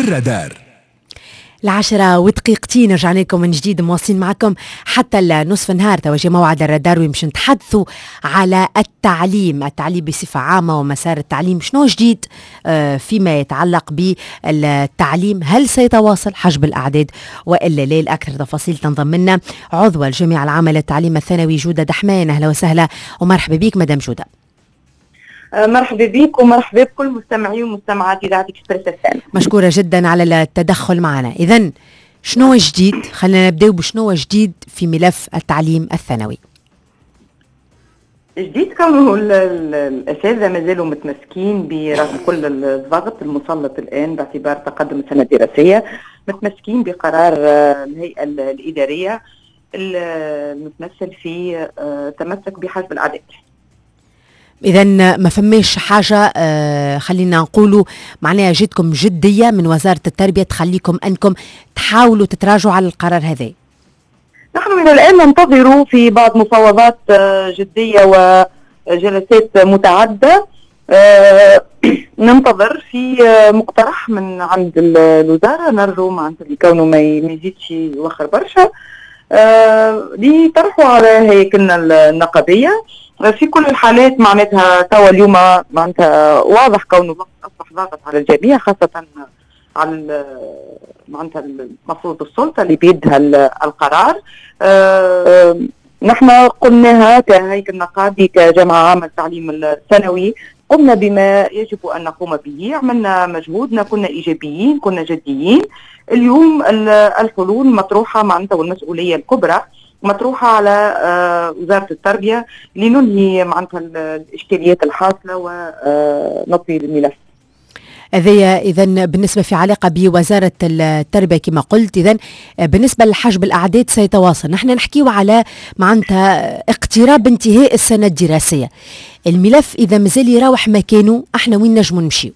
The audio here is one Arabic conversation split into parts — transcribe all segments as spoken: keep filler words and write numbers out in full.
الرادار. العشرة ودقيقتين رجعنا لكم من جديد، مواصلين معكم حتى النصف النهار. توجه موعد الرادار ويمشي نتحدثوا على التعليم التعليم بصفة عامة ومسار التعليم. شنو جديد فيما يتعلق بالتعليم؟ هل سيتواصل حجب الأعداد وإلا لا؟ الأكثر تفاصيل تنضم لنا عضوة الجمعية العامة للتعليم الثانوي جودة دحمان. أهلا وسهلا ومرحبا بك مدام جودة. مرحبا بك ومرحبا بكل مستمعي ومستمعات إذاعة إكسبريس الثاني. مشكورة جدا على التدخل معنا. إذن شنو جديد؟ خلينا نبدأ بشنو جديد في ملف التعليم الثانوي. جديد كونه الأساتذة ما زالوا متمسكين برغم كل الضغط المسلط الآن باعتبار تقدم السنة الدراسية، متمسكين بقرار الهيئة الإدارية المتمثل في تمسك بحجب الأعداد. إذن ما فماش حاجة آه خلينا نقولوا معناها جدكم جدية من وزارة التربية تخليكم أنكم تحاولوا تتراجعوا على القرار هذا؟ نحن من الآن ننتظر في بعض مفاوضات آه جدية وجلسات متعددة، آه ننتظر في آه مقترح من عند الوزارة، نرجو معناتها لكونه ما يزيدش يوخر برشا آه ليطرحوا على هيكلنا النقابية. في كل الحالات معناتها توا اليوم معناتها واضح كونه اصبح ضاغط على الجميع، خاصه على معناتها المفروض السلطه اللي بيدها القرار. أه نحن قلناها كهيكل نقابي كجمعيه عامه للتعليم الثانوي، قمنا بما يجب ان نقوم به، عملنا مجهودنا، كنا ايجابيين، كنا جديين. اليوم الحلول مطروحه معناتها والمسؤوليه الكبرى مطروحة على وزارة التربية لننهي معناتها الإشكاليات الحاصلة ونطوي الملف. هذا إذن بالنسبة في علاقة بوزارة التربية كما قلت. إذن بالنسبة لحجب الأعداد سيتواصل. نحن نحكيو على معناتها اقتراب انتهاء السنة الدراسية. الملف إذا مازال يروح مكانه، احنا وين نجمو نمشيو؟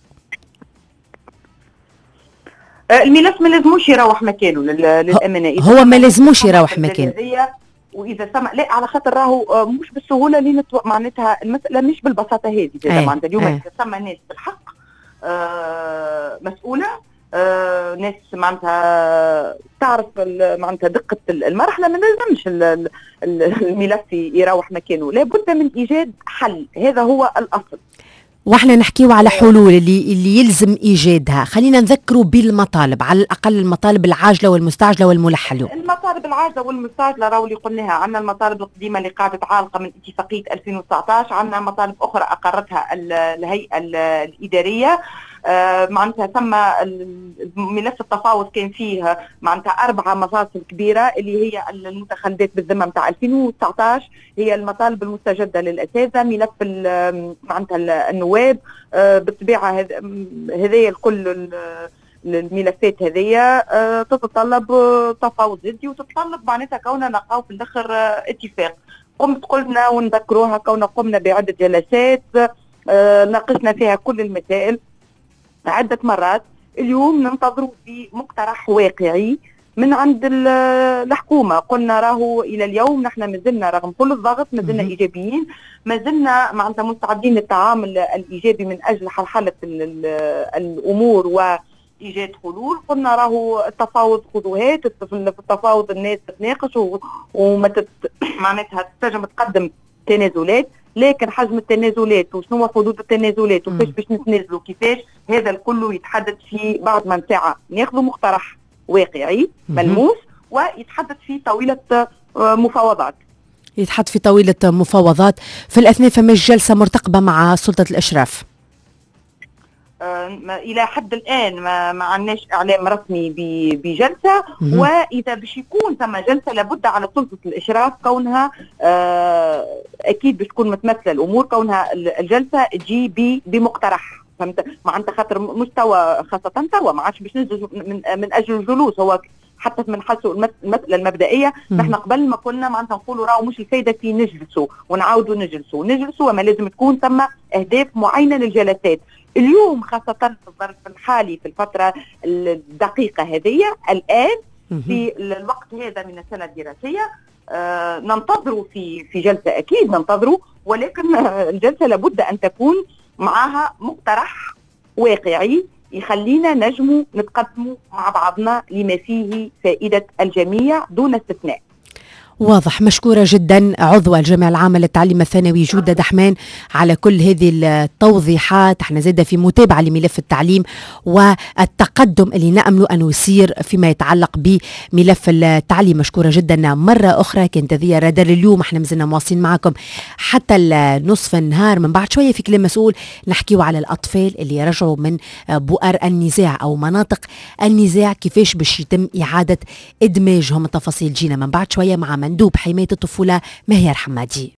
الملف ما لازموش يروح مكانه للأمانة. هو ما لازموش يروح مكانه، واذا سمع لا على خاطر راهو مش بالسهوله اللي نتو... معناتها المساله مش بالبساطه هذه. معناتها اليوم اذا سمع ناس بالحق آه مسؤوله، آه ناس معناتها تعرف معناتها دقه المرحله، ما لازمش الملف يروح مكانه، لابد من ايجاد حل، هذا هو الاصل. واحنا نحكيو على حلول اللي اللي يلزم ايجادها. خلينا نذكروا بالمطالب، على الاقل المطالب العاجله والمستعجله والملحه. المطالب العاجله والمستعجله راهو اللي قلناها، عندنا المطالب القديمه اللي قاعده عالقه من اتفاقيه ألفين وتسعطاش، عندنا مطالب اخرى اقرتها الهيئه الاداريه. آه معناتها ثم ملف التفاوض كان فيه معناتها أربعة مفاصل كبيرة اللي هي المتخلفات بالذمة متاع ألفين وتسعطاش، هي المطالب المستجدة للأساتذة، ملف معناتها النواب. آه بالطبيعة هذه الكل الملفات هذه آه تتطلب تفاوض جدي وتتطلب معناتها كوننا نلقاو في الآخر آه اتفاق. قمت قلنا ونذكروها كوننا قمنا بعدة جلسات آه ناقشنا فيها كل المسائل عدة مرات. اليوم ننتظروا في مقترح واقعي من عند الحكومة. قلنا راهو إلى اليوم نحن مازلنا رغم كل الضغط مازلنا إيجابيين، مازلنا معناتها مستعدين للتعامل الإيجابي من أجل حلحلة الأمور وإيجاد حلول. قلنا راهو التفاوض خذوهات، في التفاوض الناس تتناقش وما تت... معناتها تنجم تقدم تنازلات، لكن حجم التنازلات وشنو حدود التنازلات وكيفاش باش نتنازلوا كيفاش، هذا الكل يتحدث في بعد من ساعة. ناخذوا مقترح واقعي ملموس ويتحدث في طاولة مفاوضات. يتحدث في طاولة مفاوضات. في الأثناء فما جلسة مرتقبة مع سلطة الإشراف؟ إلى حد الآن ما, ما عندناش إعلام رسمي بجلسة، وإذا باش يكون ثم جلسة لابد على سلطة الإشراف كونها أكيد باش تكون متمثلة الأمور، كونها الجلسة تجي بمقترح. فهمت معناتها خاطر مستوى خاصة توا ما عادش باش ننزل من, من أجل الجلوس، هو حتى من حسوا المسألة المبدئية. نحن قبل ما كنا معناتها نقولوا راهو مش الفايدة في نجلسوا ونعاودوا نجلسوا نجلسوا وما لازم تكون ثم أهداف معينة للجلسات. اليوم خاصة في الظرف الحالي في الفترة الدقيقة هذه الآن في الوقت هذا من السنة الدراسية آه ننتظروا في في جلسة، أكيد ننتظروا، ولكن الجلسة لابد أن تكون معها مقترح واقعي يخلينا نجموا نتقدموا مع بعضنا لما فيه فائدة الجميع دون استثناء. واضح. مشكورة جدا عضو الجامعة العامة للتعليم الثانوي جودة دحمان على كل هذه التوضيحات. احنا زادة في متابعة لملف التعليم والتقدم اللي نأمل أنه يصير فيما يتعلق بملف التعليم. مشكورة جدا مرة أخرى. كانت هذه رادار اليوم. احنا مازلنا مواصلين معكم حتى نصف النهار. من بعد شوية في كلام مسؤول نحكيو على الأطفال اللي يرجعوا من بؤر النزاع أو مناطق النزاع، كيفاش باش يتم إعادة إدماجهم. التفاصيل جينا من بعد شوية مع مندوب حماية الطفولة ماهر حمادي.